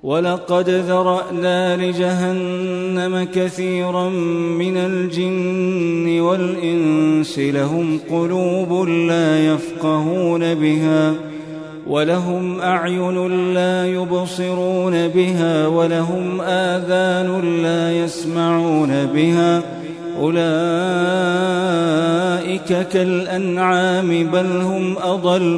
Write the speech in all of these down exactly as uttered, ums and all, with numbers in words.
ولقد ذرأنا لجهنم كثيرا من الجن والإنس لهم قلوب لا يفقهون بها ولهم أعين لا يبصرون بها ولهم آذان لا يسمعون بها أولئك كالأنعام بل هم أضل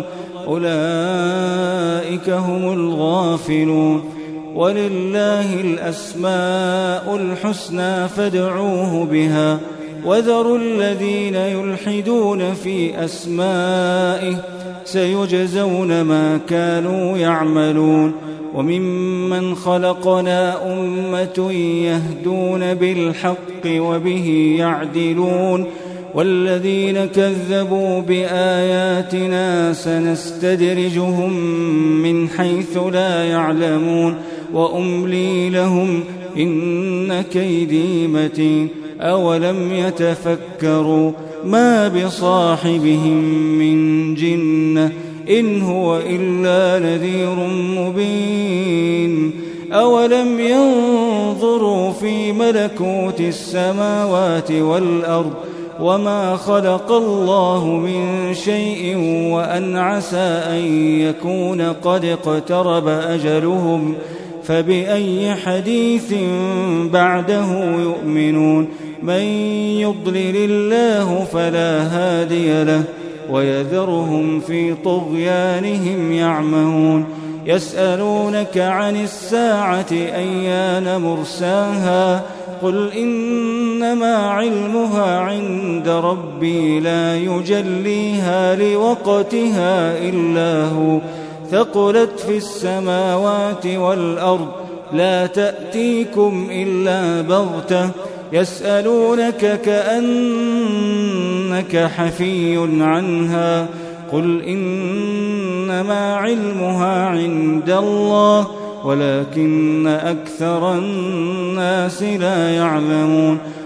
أولئك هم الغافلون ولله الأسماء الحسنى فادعوه بها وذروا الذين يلحدون في أسمائه سيجزون ما كانوا يعملون وممن خلقنا أمة يهدون بالحق وبه يعدلون والذين كذبوا بآياتنا سنستدرجهم من حيث لا يعلمون وأملي لهم إن كيدي متين أولم يتفكروا ما بصاحبهم من جنة إن هو إلا نذير مبين أولم ينظروا في ملكوت السماوات والأرض وما خلق الله من شيء وأن عسى أن يكون قد اقترب أجلهم فبأي حديث بعده يؤمنون من يضلل الله فلا هادي له ويذرهم في طغيانهم يعمهون يسألونك عن الساعة أيان مرساها قل إنما علمها عند ربي لا يجليها لوقتها إلا هو ثقلت في السماوات والأرض لا تأتيكم إلا بغتة يسألونك كأنك حفي عنها قل إنما علمها عند الله ولكن أكثر الناس لا يعلمون